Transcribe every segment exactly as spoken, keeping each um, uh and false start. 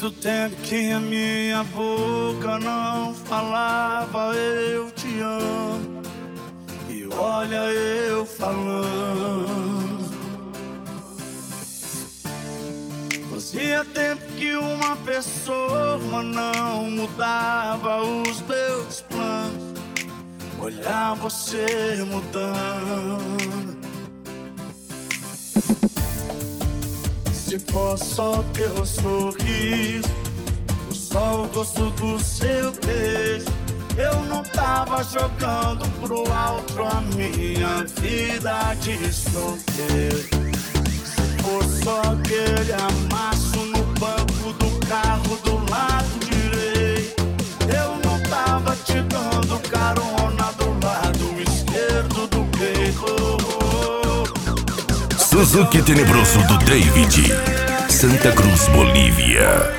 Muito tempo que a minha boca não falava eu te amo, e olha eu falando. Fazia tempo que uma pessoa não mudava os meus planos, olhar você mudando. Se for só teu sorriso, ou só o gosto do seu beijo, eu não tava jogando pro alto a minha vida de solteiro. Se for só aquele amasso no banco do carro do lado direito, eu não tava te dando carona do lado esquerdo do peito. Suzuki Tenebroso do David, Santa Cruz, Bolívia.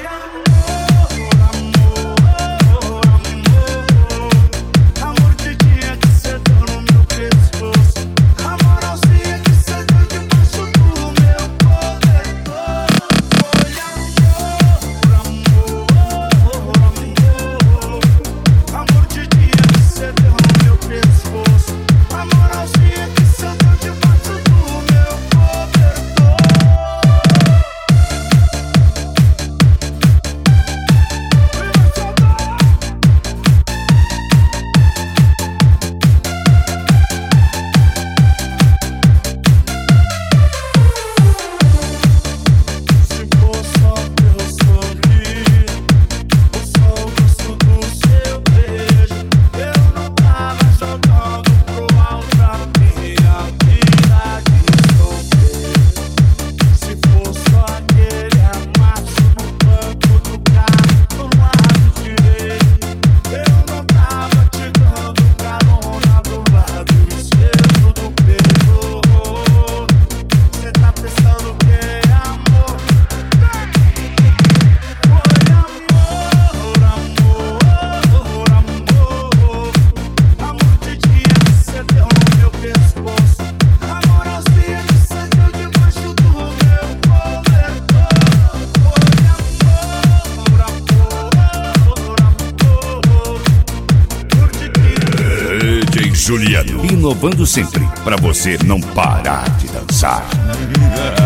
Juliano, inovando sempre, pra você não parar de dançar.